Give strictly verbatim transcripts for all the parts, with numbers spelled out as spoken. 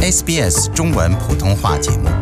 S B S 中文普通话节目。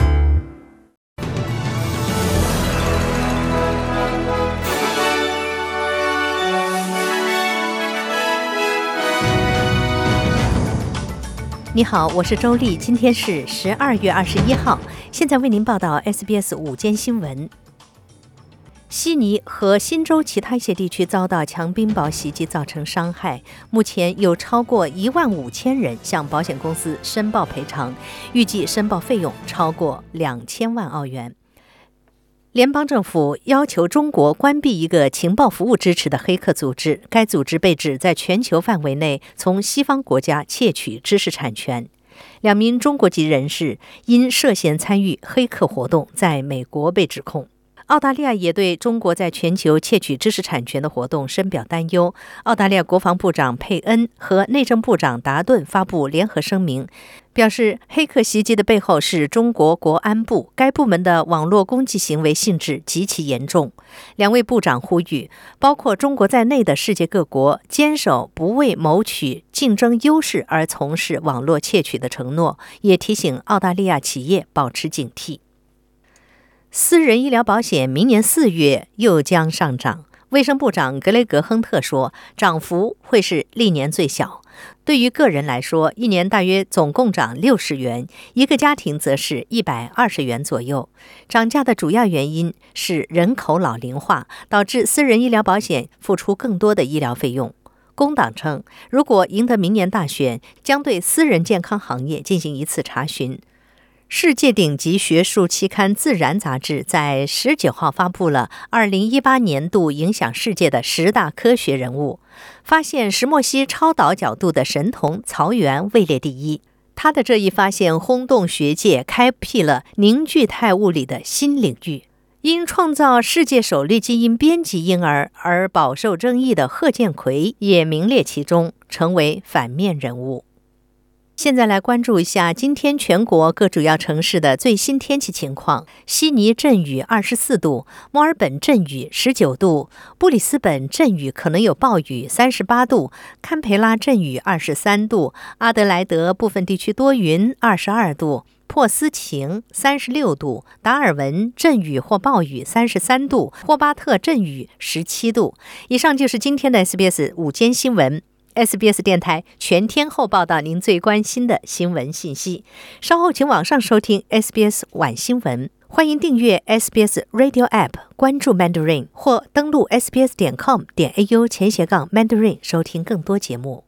你好，我是周丽，今天是十二月二十一号，现在为您报道 S B S 午间新闻。悉尼和新州其他一些地区遭到强冰雹袭击，造成伤害。目前有超过一万五千人向保险公司申报赔偿，预计申报费用超过两千万澳元。联邦政府要求中国关闭一个情报服务支持的黑客组织，该组织被指在全球范围内从西方国家窃取知识产权。两名中国籍人士因涉嫌参与黑客活动，在美国被指控。澳大利亚也对中国在全球窃取知识产权的活动深表担忧。澳大利亚国防部长佩恩和内政部长达顿发布联合声明，表示黑客袭击的背后是中国国安部，该部门的网络攻击行为性质极其严重。两位部长呼吁，包括中国在内的世界各国坚守不为谋取竞争优势而从事网络窃取的承诺，也提醒澳大利亚企业保持警惕。私人医疗保险明年四月又将上涨，卫生部长格雷格·亨特说，涨幅会是历年最小。对于个人来说，一年大约总共涨六十元，一个家庭则是一百二十元左右。涨价的主要原因是人口老龄化，导致私人医疗保险付出更多的医疗费用。工党称，如果赢得明年大选，将对私人健康行业进行一次查询。世界顶级学术期刊《自然》杂志在十九号发布了二零一八年度影响世界的十大科学人物，发现石墨烯超导角度的神童曹原位列第一。他的这一发现轰动学界，开辟了凝聚态物理的新领域。因创造世界首例基因编辑婴儿而饱受争议的贺建奎也名列其中，成为反面人物。现在来关注一下今天全国各主要城市的最新天气情况。悉尼阵雨二十四度，墨尔本阵雨十九度，布里斯本阵雨可能有暴雨三十八度，堪培拉阵雨二十三度，阿德莱德部分地区多云二十二度，珀斯晴三十六度，达尔文阵雨或暴雨三十三度，霍巴特阵雨十七度。以上就是今天的 S B S 午间新闻。S B S 电台全天候报道您最关心的新闻信息。稍后请网上收听 S B S 晚新闻，欢迎订阅 S B S Radio App， 关注 Mandarin 或登录 S B S 点 com 点 A U 前斜杠 Mandarin 收听更多节目。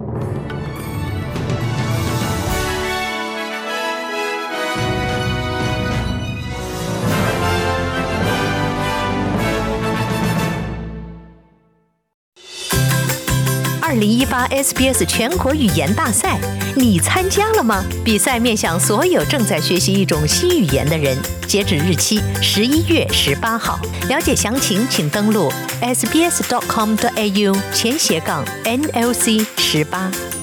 二零一八 S B S 全国语言大赛，你参加了吗？比赛面向所有正在学习一种新语言的人，截止日期十一月十八号。了解详情，请登录 S B S dot com dot A U 前斜杠 N L C 十八。